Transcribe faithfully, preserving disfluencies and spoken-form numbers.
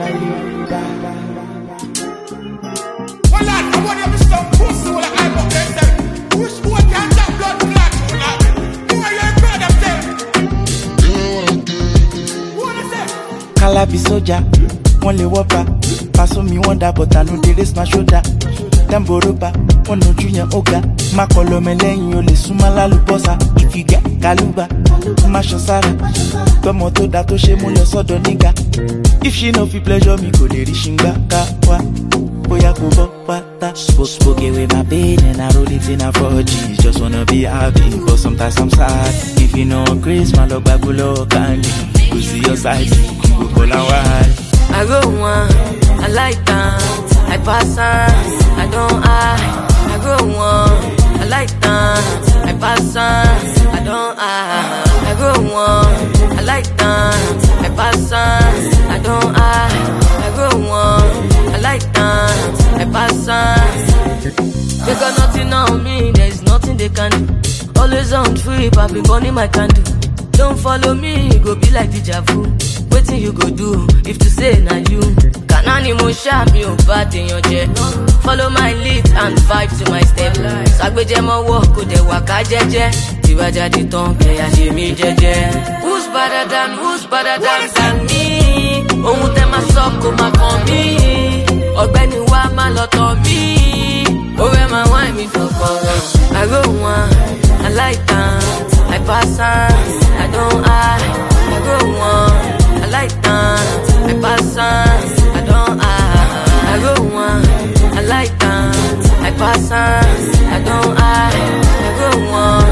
Well, lad, I want you to stop pussy with a eye up there. Push boy can't that blood clot. Boy, you're proud of them. What is it? Calabi soldier, one le whopper. Pass on me wonder, but I know they raise my shoulder. Them boroba, one no junior oga. Ma kolo melenyo le sumala luposa. If you get kaluba, ma shosara. Tomo to da to she mulo sodo nigga. If she no fi pleasure me, go le rishinga kawa. Boya kubo pata. Spoke spoke with my pain and I roll it in a four G. Just wanna be happy, but sometimes I'm sad. If you know Chris, my love bagulo candy. You see your side, you go call and wild. I go one, I like that, I pass on, I don't I. I go one, I like that, I pass on, I don't I. I go one, I like that, I pass on, I don't I. I go one, I like that, I pass on. They got nothing on me, there's nothing they can do. Always on trip, I've been burning my candle. Don't follow me, go be like deja vu. Waiting you go do, if to say na you. Kanani mo sharp, you bad in your jet. Follow my lead and vibe to my step. Sagbeje mo walk, go de waka jeje. Tibaja di ton, playa jimi jeje. Who's better than, who's better than, than me? Ohun te ma so ko ma kan mi. Ọ̀gbẹ́ni wa ma lọ tọ̀ mí. Ore ma wine me for color. I go one, I like that, I pass on, I don't I. I go one, I like that, I pass on, I don't I. I go one, I like that, I pass on, I don't I. I go one.